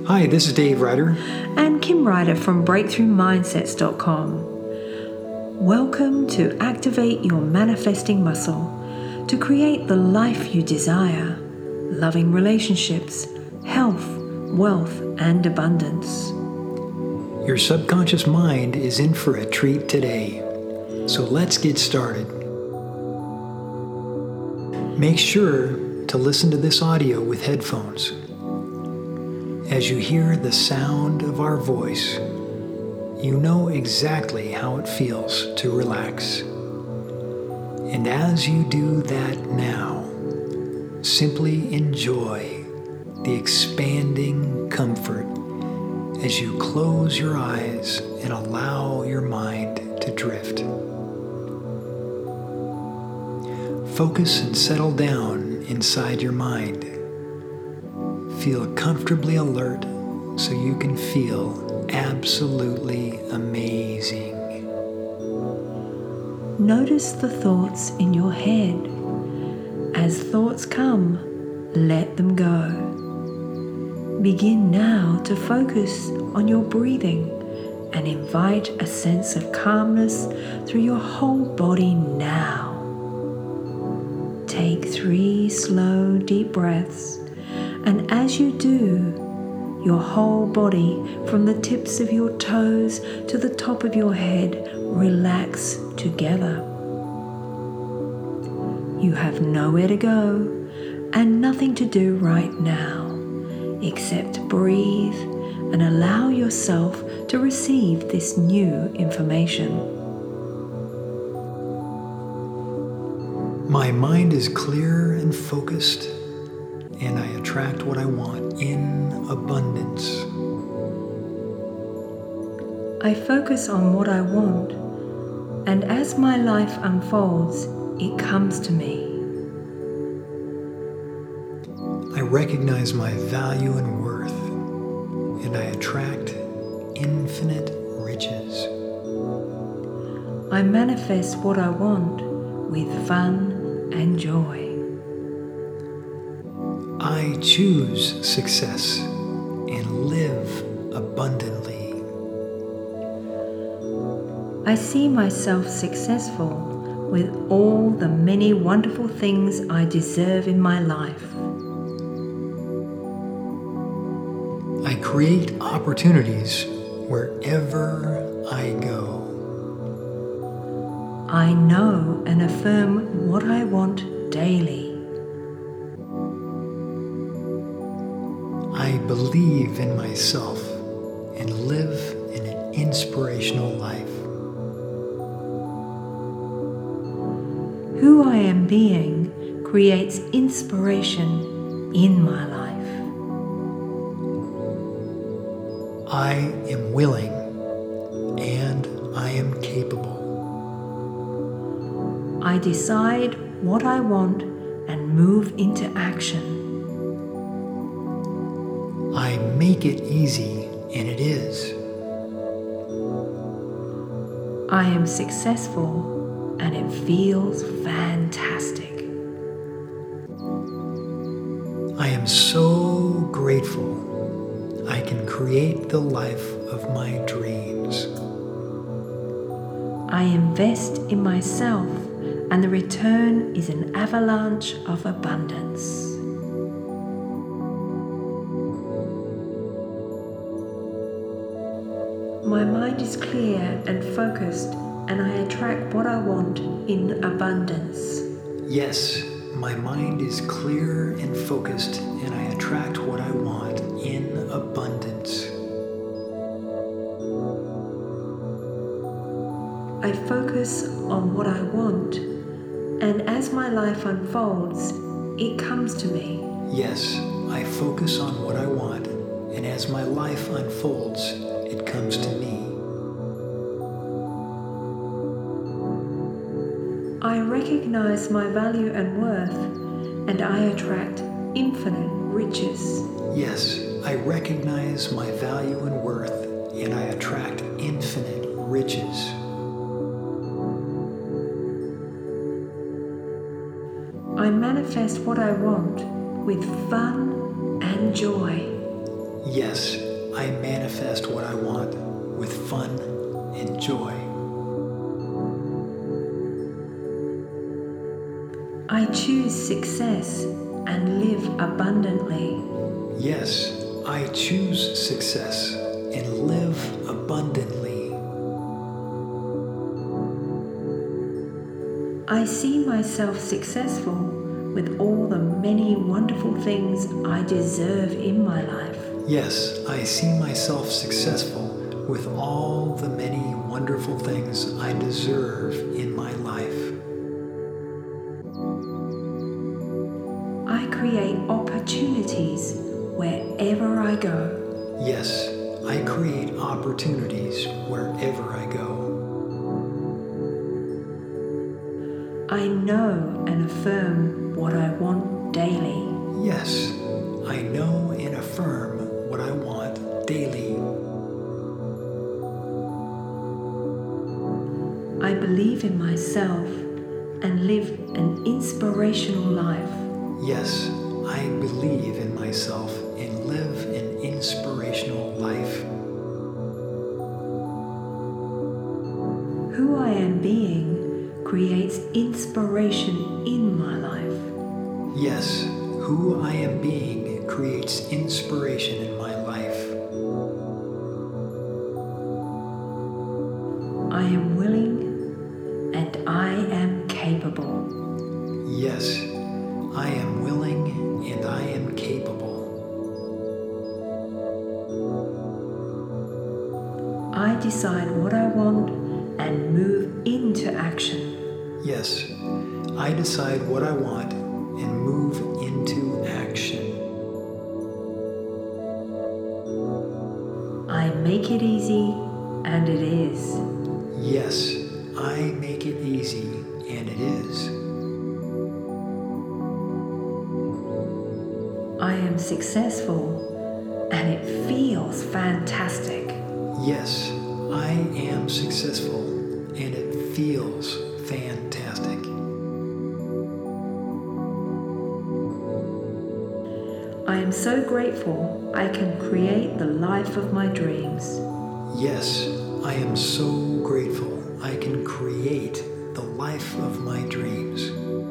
Hi, this is Dave Ryder. And Kim Ryder from BreakthroughMindsets.com. Welcome to activate your manifesting muscle to create the life you desire, loving relationships, health, wealth, and abundance. Your subconscious mind is in for a treat today. So let's get started. Make sure to listen to this audio with headphones. As you hear the sound of our voice, you know exactly how it feels to relax. And as you do that now, simply enjoy the expanding comfort as you close your eyes and allow your mind to drift. Focus and settle down inside your mind. Feel comfortably alert so you can feel absolutely amazing. Notice the thoughts in your head. As thoughts come, let them go. Begin now to focus on your breathing and invite a sense of calmness through your whole body now. Take 3 slow, deep breaths, and as you do, your whole body, from the tips of your toes to the top of your head, relax together. You have nowhere to go and nothing to do right now, except breathe and allow yourself to receive this new information. My mind is clear and focused, and I attract what I want in abundance. I focus on what I want, and as my life unfolds, it comes to me. I recognize my value and worth, and I attract infinite riches. I manifest what I want with fun and joy. I choose success and live abundantly. I see myself successful with all the many wonderful things I deserve in my life. I create opportunities wherever I go. I know and affirm what I want daily. I believe in myself and live in an inspirational life. Who I am being creates inspiration in my life. I am willing and I am capable. I decide what I want and move into action. I make it easy, and it is. I am successful and it feels fantastic. I am so grateful I can create the life of my dreams. I invest in myself and the return is an avalanche of abundance. My mind is clear and focused, and I attract what I want in abundance. Yes, my mind is clear and focused, and I attract what I want in abundance. I focus on what I want, and as my life unfolds, it comes to me. Yes, I focus on what I want, and as my life unfolds, it comes to me. I recognize my value and worth, and I attract infinite riches. Yes, I recognize my value and worth, and I attract infinite riches. I manifest what I want with fun and joy. Yes, I manifest what I want with fun and joy. I choose success and live abundantly. Yes, I choose success and live abundantly. I see myself successful with all the many wonderful things I deserve in my life. Yes, I see myself successful with all the many wonderful things I deserve in my life. I create opportunities wherever I go. Yes, I create opportunities wherever I go. I know and affirm what I want daily. Yes, I know and affirm what I want daily. I believe in myself and live an inspirational life. Yes, I believe in myself and live an inspirational life. Who I am being creates inspiration in my life. Yes, who I am being creates inspiration in my life. I am willing and I am capable. Yes, I am willing and I am capable. I decide what I want and move into action. Yes, I decide what I want and move into action. I make it easy, and it is. Yes, I make it easy, and it is. I am successful, and it feels fantastic. Yes, I am successful, and it feels fantastic. I am so grateful I can create the life of my dreams. Yes, I am so grateful I can create the life of my dreams.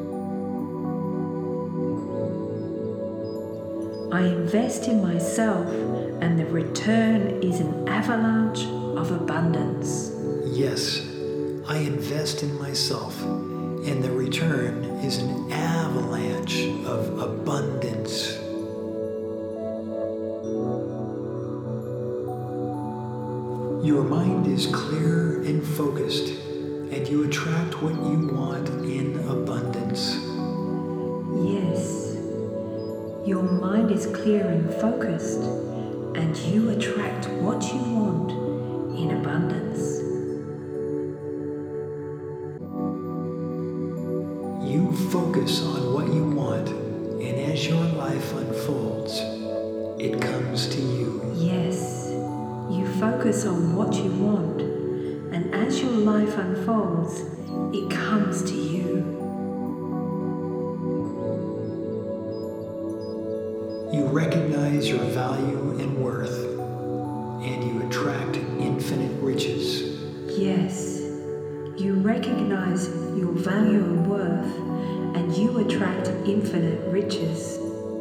I invest in myself, and the return is an avalanche of abundance. Yes, I invest in myself, and the return is an avalanche of abundance. Your mind is clear and focused, and you attract what you want in abundance. Yes, your mind is clear and focused, and you attract what you want in abundance. You focus on what you want, and as your life unfolds, it comes to you. Yes, you focus on what you want, and as your life unfolds, it comes to you. You recognize your value and worth, and you attract infinite riches. Yes, you recognize your value and worth, and you attract infinite riches.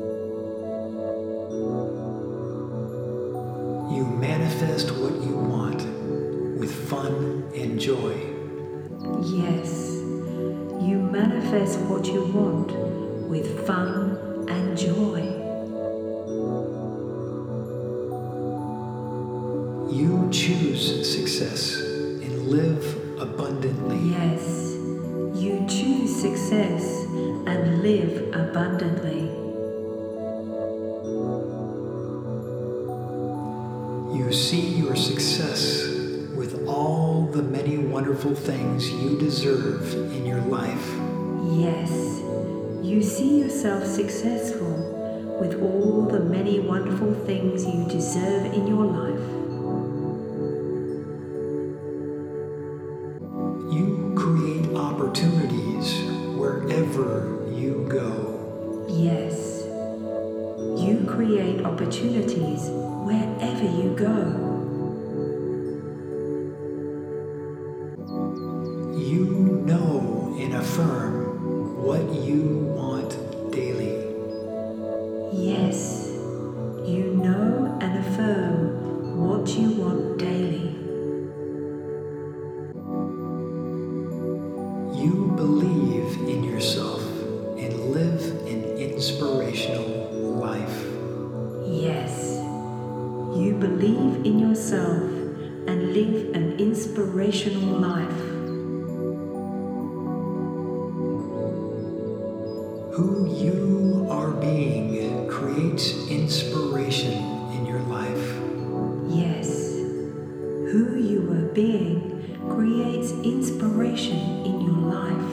You manifest what you want with fun and joy. Yes, you manifest what you want with fun and joy. You choose success and live abundantly. Yes, you choose success and live abundantly. You see your success with all the many wonderful things you deserve in your life. Yes, you see yourself successful with all the many wonderful things you deserve in your life. You create opportunities wherever you go. Yes, you create opportunities opportunities wherever you go. You know and affirm what you want daily. Yes, you know and affirm what you want daily. You believe in yourself and live an inspirational life. Yes, you believe in yourself and live an inspirational life. Who you are being creates inspiration in your life. Yes, who you are being creates inspiration in your life.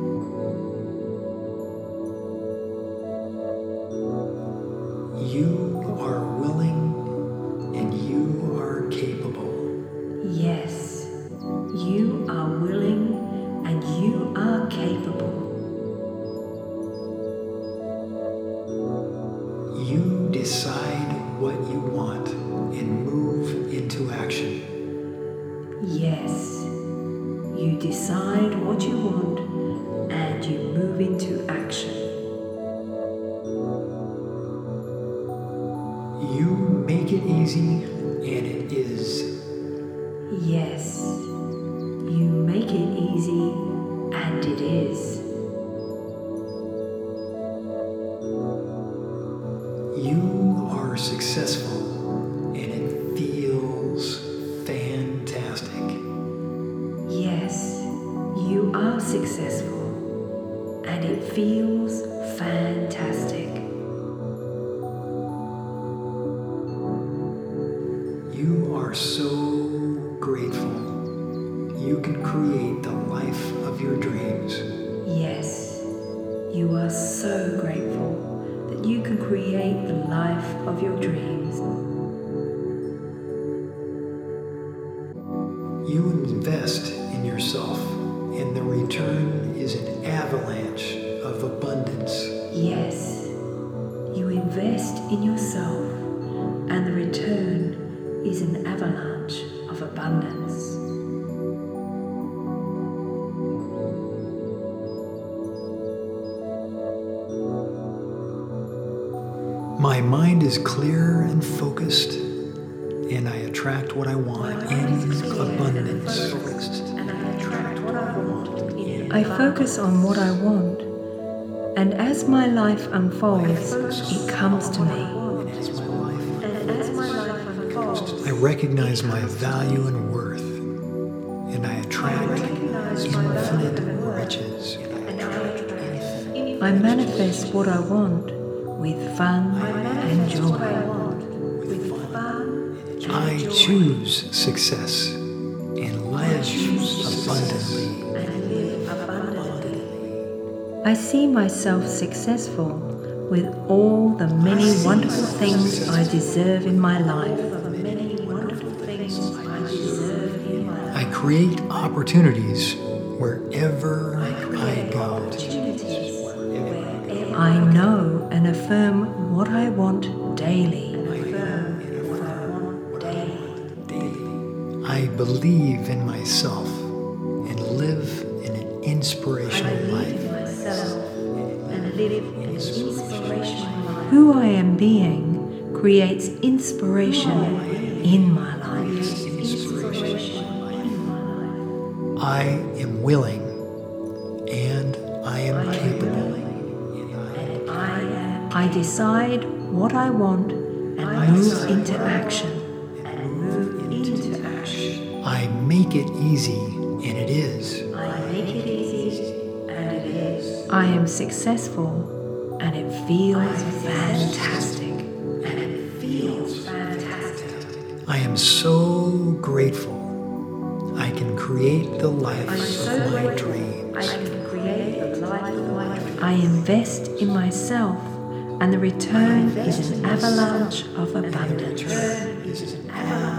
You are willing and you are capable. Yes, you are willing and you are capable. You decide what you want and move into action. Yes, you decide what you want and you move into action. You make it easy and it is. Yes, you make it easy and it is. You are successful and it feels fantastic. Yes, you are successful and it feels fantastic. You are so grateful. You can create the life of your dreams. Yes, you are so grateful that you can create the life of your dreams. You invest in yourself and the return is an avalanche of abundance. Yes, you invest in yourself and the return is an avalanche of abundance. My mind is clear and focused, and I attract what I want in abundance. I focus on what I want, and as my life unfolds, it comes to me. I recognize my value and worth, and I attract infinite riches. I manifest what I want with fun and joy. I choose success and live abundantly. I see myself successful with all the many wonderful things I deserve in my life. I create opportunities wherever I go. I know and affirm what I want daily. I believe in myself and live in an inspirational life. Who I am being creates inspiration in my life. I am willing and I am capable. I decide what I want and move into action. I make it easy and it is. I am successful and it feels fantastic. I am so grateful. I can create the life of my dreams. I invest in myself and the return is an avalanche of abundance.